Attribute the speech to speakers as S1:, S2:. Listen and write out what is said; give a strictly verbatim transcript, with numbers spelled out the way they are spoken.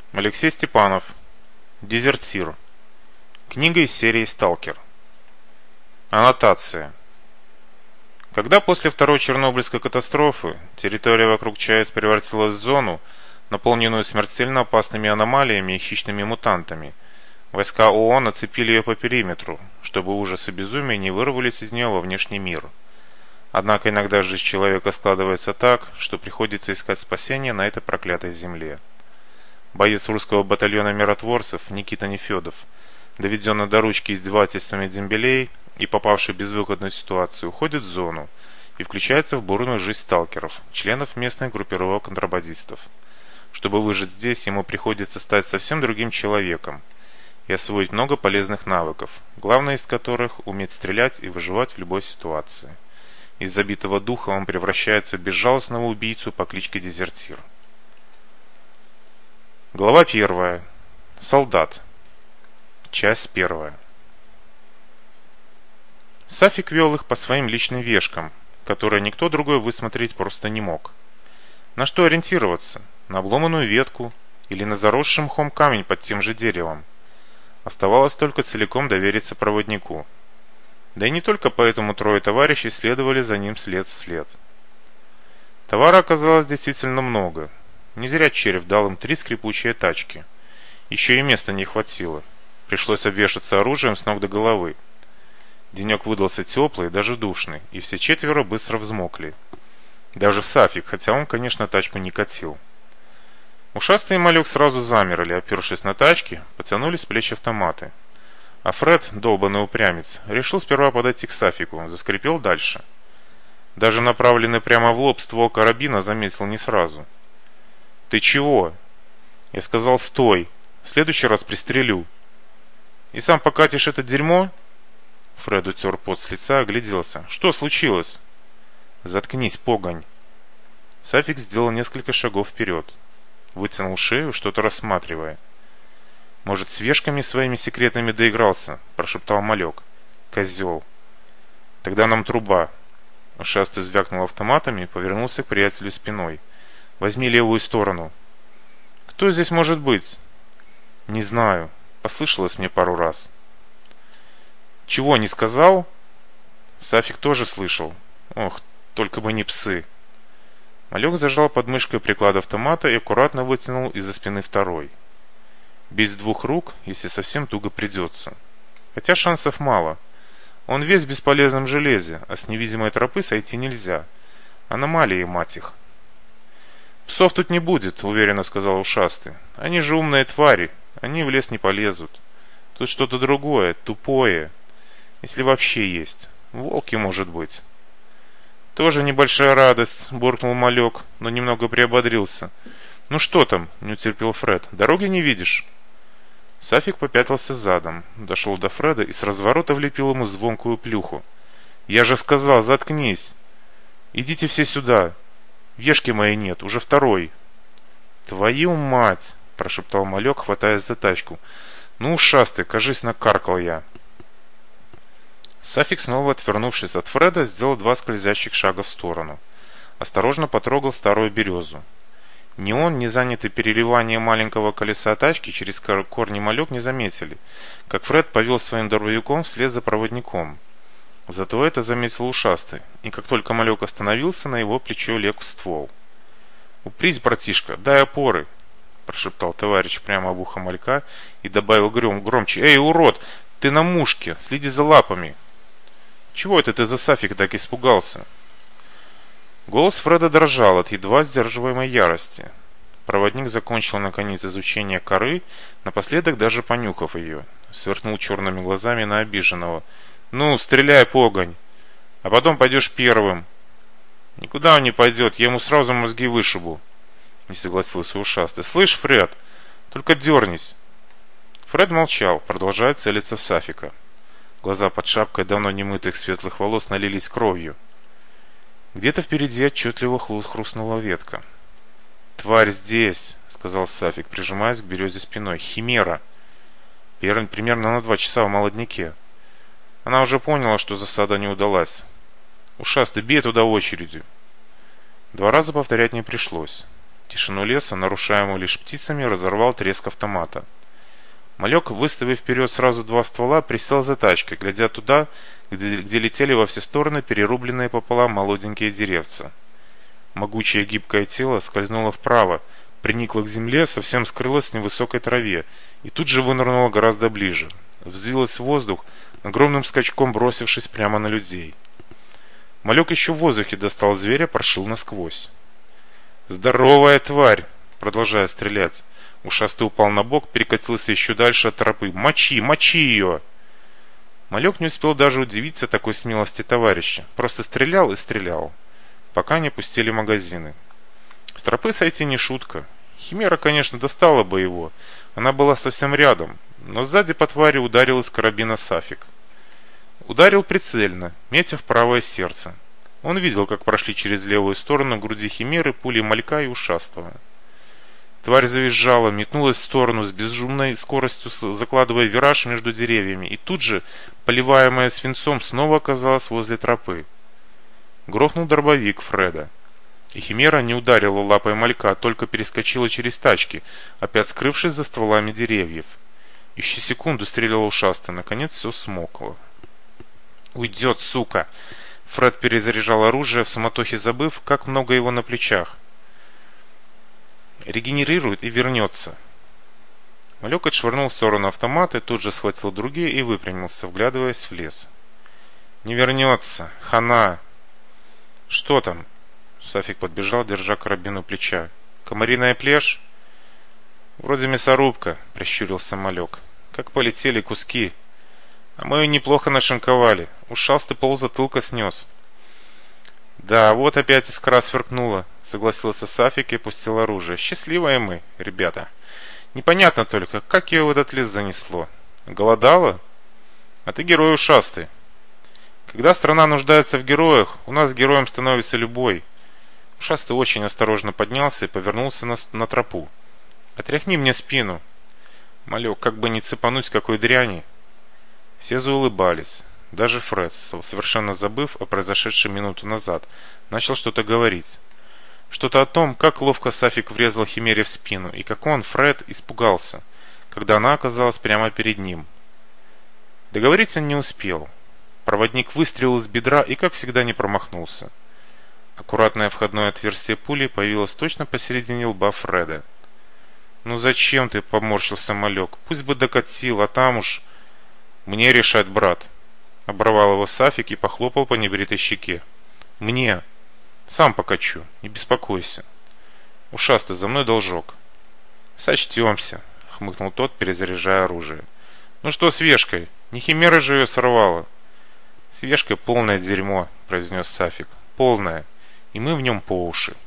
S1: Алексей Степанов. Дезертир. Книга из серии «Сталкер». Аннотация. Когда после второй Чернобыльской катастрофы территория вокруг ЧАЭС превратилась в зону, наполненную смертельно опасными аномалиями и хищными мутантами, войска ООН оцепили ее по периметру, чтобы ужас и безумие не вырвались из нее во внешний мир. Однако иногда жизнь человека складывается так, что приходится искать спасение на этой проклятой земле. Боец русского батальона миротворцев Никита Нефедов, доведенный до ручки издевательствами дембелей и попавший в безвыходную ситуацию, уходит в зону и включается в бурную жизнь сталкеров, членов местных группировок контрабандистов. Чтобы выжить здесь, ему приходится стать совсем другим человеком и освоить много полезных навыков, главное из которых – уметь стрелять и выживать в любой ситуации. Из забитого духа он превращается в безжалостного убийцу по кличке Дезертир. Глава первая. Солдат. Часть первая. Сафик вел их по своим личным вешкам, которые никто другой высмотреть просто не мог. На что ориентироваться? На обломанную ветку или на заросший мхом камень под тем же деревом? Оставалось только целиком довериться проводнику. Да и не только поэтому трое товарищей следовали за ним след в след. Товара оказалось действительно много. Не зря Черев дал им три скрипучие тачки. Еще и места не хватило. Пришлось обвешаться оружием с ног до головы. Денек выдался теплый, даже душный, и все четверо быстро взмокли. Даже Сафик, хотя он, конечно, тачку не катил. Ушастый и Малек сразу замерли, опершись на тачки, потянули с плеч автоматы. А Фред, долбанный упрямец, решил сперва подойти к Сафику, заскрипел дальше. Даже направленный прямо в лоб ствол карабина заметил не сразу. «Ты чего?» Я сказал: «Стой! В следующий раз пристрелю!» «И сам покатишь это дерьмо?» Фред утер пот с лица, огляделся. «Что случилось?» «Заткнись, погонь!» Сафик сделал несколько шагов вперед. Вытянул шею, что-то рассматривая. «Может, с вешками своими секретными доигрался?» Прошептал Малек. «Козел!» «Тогда нам труба!» Ушастый звякнул автоматами и повернулся к приятелю спиной. «Возьми левую сторону». «Кто здесь может быть?» «Не знаю. Послышалось мне пару раз». «Чего, не сказал?» Сафик тоже слышал. «Ох, только бы не псы». Малек зажал под мышкой приклад автомата и аккуратно вытянул из-за спины второй. Бить с двух рук, если совсем туго придется. Хотя шансов мало. Он весь в бесполезном железе, а с невидимой тропы сойти нельзя. Аномалии, мать их. «Псов тут не будет», — уверенно сказал ушастый. «Они же умные твари, они в лес не полезут. Тут что-то другое, тупое. Если вообще есть. Волки, может быть». «Тоже небольшая радость», — буркнул Малек, но немного приободрился. «Ну что там?» — не утерпел Фред. «Дороги не видишь?» Сафик попятился задом, дошел до Фреда и с разворота влепил ему звонкую плюху. «Я же сказал, заткнись! Идите все сюда! Вешки моей нет, уже второй!» «Твою мать!» — прошептал Малек, хватаясь за тачку. «Ну, ушастый, кажись, накаркал я!» Сафик, снова отвернувшись от Фреда, сделал два скользящих шага в сторону. Осторожно потрогал старую березу. Ни он, ни занятый переливанием маленького колеса тачки через корни Малек не заметили, как Фред повел своим дробовиком вслед за проводником. Зато это заметил ушастый, и как только Малек остановился, на его плечо лег ствол. «Упрись, братишка, дай опоры!» — прошептал товарищ прямо в ухо Малька и добавил гром громче: «Эй, урод, ты на мушке, следи за лапами!» «Чего это ты за Сафик так испугался?» Голос Фреда дрожал от едва сдерживаемой ярости. Проводник закончил наконец изучение коры, напоследок даже понюхав ее. Сверкнул черными глазами на обиженного. «Ну, стреляй, погонь! А потом пойдешь первым!» «Никуда он не пойдет, я ему сразу мозги вышибу!» Не согласился ушастый. «Слышь, Фред, только дернись!» Фред молчал, продолжая целиться в Сафика. Глаза под шапкой давно немытых светлых волос налились кровью. Где-то впереди отчетливо хрустнула ветка. «Тварь здесь!» — сказал Сафик, прижимаясь к березе спиной. «Химера! Примерно на два часа в молодняке. Она уже поняла, что засада не удалась. Ушастый, бей туда очередью!» Два раза повторять не пришлось. Тишину леса, нарушаемую лишь птицами, разорвал треск автомата. Малек, выставив вперед сразу два ствола, присел за тачкой, глядя туда, где, где летели во все стороны перерубленные пополам молоденькие деревца. Могучее гибкое тело скользнуло вправо, приникло к земле, совсем скрылось в невысокой траве и тут же вынырнуло гораздо ближе. Взвилось в воздух, огромным скачком бросившись прямо на людей. Малек еще в воздухе достал зверя, прошил насквозь. «Здоровая тварь!» Продолжая стрелять, ушастый упал на бок, перекатился еще дальше от тропы. «Мочи! Мочи ее!» Малек не успел даже удивиться такой смелости товарища. Просто стрелял и стрелял, пока не пустили магазины. С тропы сойти не шутка. Химера, конечно, достала бы его. Она была совсем рядом, но сзади по твари ударил из карабина Сафик. Ударил прицельно, метя в правое сердце. Он видел, как прошли через левую сторону груди химеры пули Малька и Ушастого. Тварь завизжала, метнулась в сторону с безумной скоростью, закладывая вираж между деревьями, и тут же, поливаемая свинцом, снова оказалась возле тропы. Грохнул дробовик Фреда. И химера не ударила лапой Малька, а только перескочила через тачки, опять скрывшись за стволами деревьев. Еще секунду стрелял Ушастый, наконец все смокло. «Уйдет, сука!» Фред перезаряжал оружие, в суматохе забыв, как много его на плечах. «Регенерирует и вернется». Малек отшвырнул в сторону автоматы, тут же схватил другие и выпрямился, вглядываясь в лес. «Не вернется! Хана!» «Что там?» Сафик подбежал, держа карабин у плеча. «Комариная плешь?» «Вроде мясорубка», — прищурился Малек. «Как полетели куски! А мы ее неплохо нашинковали. Ушастый ползатылка снес». «Да, вот опять искра сверкнула», — согласился Сафик и пустил оружие. «Счастливые мы, ребята. Непонятно только, как ее в этот лес занесло. Голодала? А ты герой ушастый. Когда страна нуждается в героях, у нас героем становится любой». Ушастый очень осторожно поднялся и повернулся на, на тропу. «Отряхни мне спину. Малек, как бы не цепануть какой дряни». Все заулыбались. Даже Фред, совершенно забыв о произошедшем минуту назад, начал что-то говорить. Что-то о том, как ловко Сафик врезал химере в спину, и как он, Фред, испугался, когда она оказалась прямо перед ним. Договорить он не успел. Проводник выстрелил из бедра и, как всегда, не промахнулся. Аккуратное входное отверстие пули появилось точно посередине лба Фреда. «Ну зачем ты?» — поморщился Малек. «Пусть бы докатил, а там уж...» «Мне решать, брат!» — оборвал его Сафик и похлопал по небритой щеке. «Мне! Сам покачу, не беспокойся. Ушастый, за мной должок». «Сочтемся!» — хмыкнул тот, перезаряжая оружие. «Ну что с вешкой? Не химера же ее сорвала?» «С вешкой полное дерьмо», — произнес Сафик. «Полное. И мы в нем по уши».